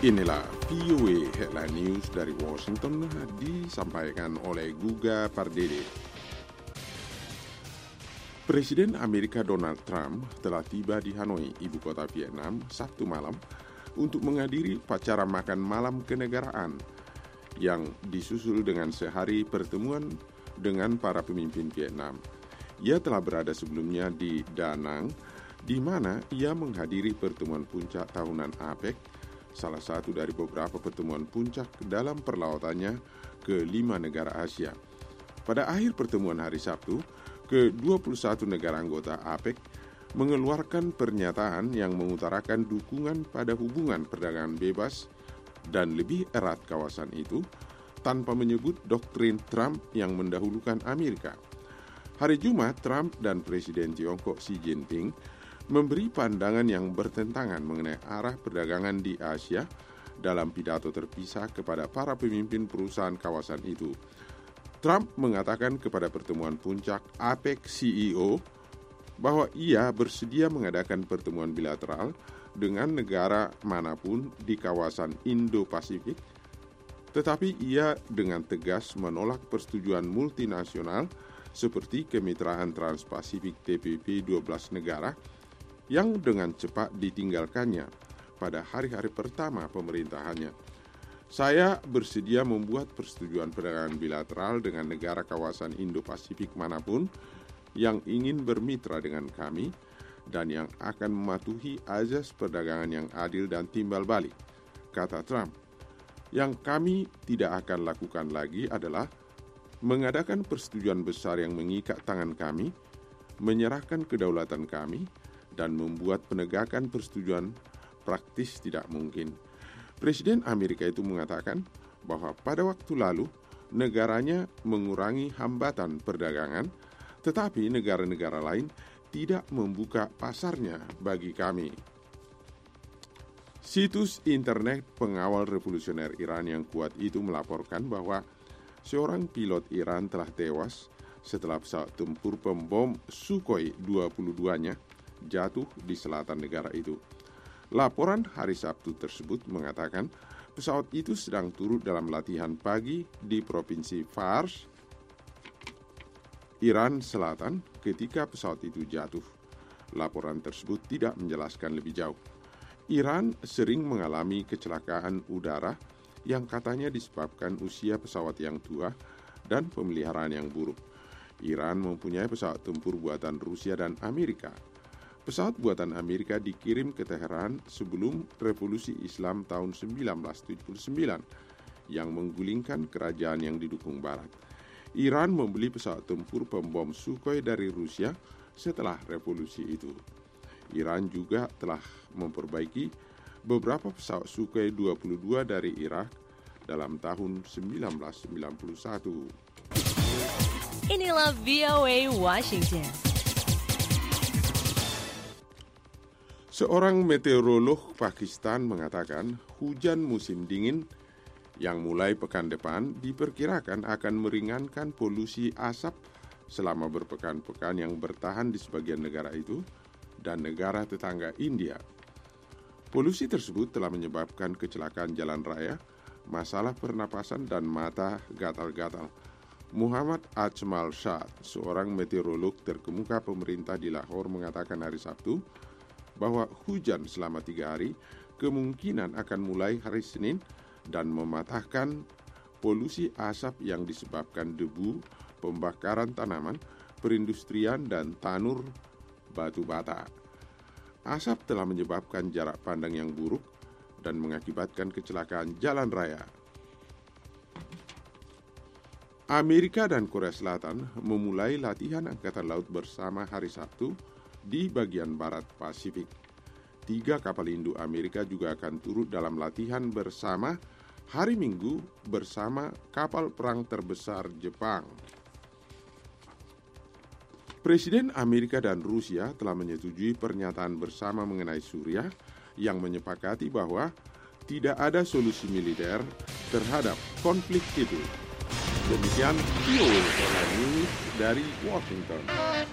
Inilah VOA Headline News dari Washington disampaikan oleh Guga Pardede. Presiden Amerika Donald Trump telah tiba di Hanoi, ibu kota Vietnam, Sabtu malam untuk menghadiri upacara makan malam kenegaraan yang disusul dengan sehari pertemuan dengan para pemimpin Vietnam. Ia telah berada sebelumnya di Da Nang, di mana ia menghadiri pertemuan puncak tahunan APEC, salah satu dari beberapa pertemuan puncak dalam perlawatannya ke 5 negara Asia. Pada akhir pertemuan hari Sabtu, ke-21 negara anggota APEC mengeluarkan pernyataan yang mengutarakan dukungan pada hubungan perdagangan bebas dan lebih erat kawasan itu, tanpa menyebut doktrin Trump yang mendahulukan Amerika. Hari Jumat, Trump dan Presiden Tiongkok Xi Jinping memberi pandangan yang bertentangan mengenai arah perdagangan di Asia dalam pidato terpisah kepada para pemimpin perusahaan kawasan itu. Trump mengatakan kepada pertemuan puncak APEC CEO bahwa ia bersedia mengadakan pertemuan bilateral dengan negara manapun di kawasan Indo-Pasifik, tetapi ia dengan tegas menolak persetujuan multinasional seperti Kemitraan Trans-Pasifik TPP 12 negara yang dengan cepat ditinggalkannya pada hari-hari pertama pemerintahannya. Saya bersedia membuat persetujuan perdagangan bilateral dengan negara kawasan Indo-Pasifik manapun yang ingin bermitra dengan kami dan yang akan mematuhi azas perdagangan yang adil dan timbal balik, kata Trump. Yang kami tidak akan lakukan lagi adalah mengadakan persetujuan besar yang mengikat tangan kami, menyerahkan kedaulatan kami, dan membuat penegakan persetujuan praktis tidak mungkin. Presiden Amerika itu mengatakan bahwa pada waktu lalu negaranya mengurangi hambatan perdagangan, tetapi negara-negara lain tidak membuka pasarnya bagi kami. Situs internet pengawal revolusioner Iran yang kuat itu melaporkan bahwa seorang pilot Iran telah tewas setelah pesawat tempur pembom Sukhoi 22-nya jatuh di selatan negara itu. Laporan hari Sabtu tersebut mengatakan pesawat itu sedang turut dalam latihan pagi di provinsi Fars, Iran Selatan ketika pesawat itu jatuh. Laporan tersebut tidak menjelaskan lebih jauh. Iran sering mengalami kecelakaan udara yang katanya disebabkan usia pesawat yang tua dan pemeliharaan yang buruk. Iran mempunyai pesawat tempur buatan Rusia dan Amerika. Pesawat buatan Amerika dikirim ke Teheran sebelum Revolusi Islam tahun 1979 yang menggulingkan kerajaan yang didukung Barat. Iran membeli pesawat tempur pembom Sukhoi dari Rusia setelah revolusi itu. Iran juga telah memperbaiki beberapa pesawat Sukhoi 22 dari Irak dalam tahun 1991. Inilah VOA Washington. Seorang meteorolog Pakistan mengatakan hujan musim dingin yang mulai pekan depan diperkirakan akan meringankan polusi asap selama berpekan-pekan yang bertahan di sebagian negara itu dan negara tetangga India. Polusi tersebut telah menyebabkan kecelakaan jalan raya, masalah pernapasan dan mata gatal-gatal. Muhammad Ajmal Shah, seorang meteorolog terkemuka pemerintah di Lahore, mengatakan hari Sabtu bahwa hujan selama 3 hari kemungkinan akan mulai hari Senin dan mematahkan polusi asap yang disebabkan debu, pembakaran tanaman, perindustrian, dan tanur batu bata. Asap telah menyebabkan jarak pandang yang buruk dan mengakibatkan kecelakaan jalan raya. Amerika dan Korea Selatan memulai latihan Angkatan Laut bersama hari Sabtu di bagian barat Pasifik. 3 kapal induk Amerika juga akan turut dalam latihan bersama hari Minggu bersama kapal perang terbesar Jepang. Presiden Amerika dan Rusia telah menyetujui pernyataan bersama mengenai Suriah yang menyepakati bahwa tidak ada solusi militer terhadap konflik itu. Demikian VOA News dari Washington.